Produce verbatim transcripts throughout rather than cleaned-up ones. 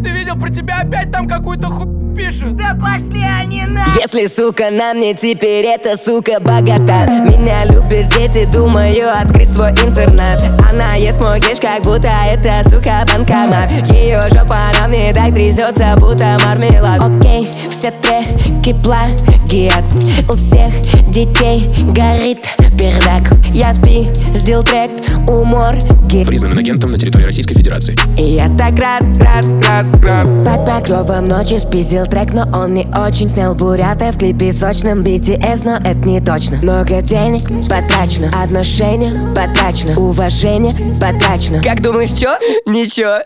ты видел, про тебя опять там какую-то хуй пишут. Да пошли они на. Если сука на мне, теперь эта сука богата. Меня любят дети, думаю открыть свой интернат. Она ест мой кеш, как будто это сука банкомат. Ее жопа на мне так трясется, будто мармелад. Окей, все треки плагиат. У всех детей горит пердак. Я спиздил трек у морги. Признан агентом на территории Российской Федерации. И я так рад, рад, рад, рад. Под покровом ночи спиздил трек, но он не очень. Снял бурята в клипе сочном би ти эс, но это не точно. Много денег потрачено, отношения потрачено, уважение потрачено. Как думаешь, чё? Ничего.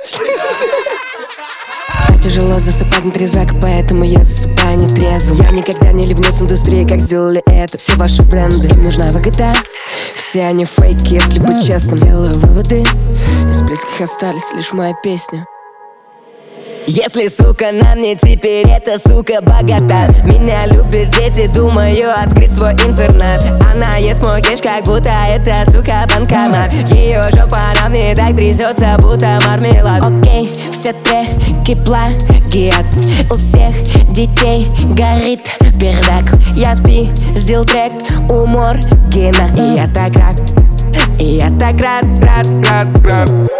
Тяжело засыпать на трезвак, поэтому я засыпаю нетрезвым. Я никогда не ливну с индустрией, как сделали это все ваши бренды. Им нужна выгода, все они фейки, если быть честным. Делаю выводы, из близких остались лишь моя песня. Если сука на мне, теперь эта сука богата. Меня любят дети, думаю открыть свой интернат. Она ест мой кеш, как будто это сука банкомат. Ее жопа на мне так трясется, будто мармелад. Окей, все треки плагиат. У всех детей горит пердак. Я спиздил трек у Моргина. И я так рад, и я так рад, рад, рад, рад.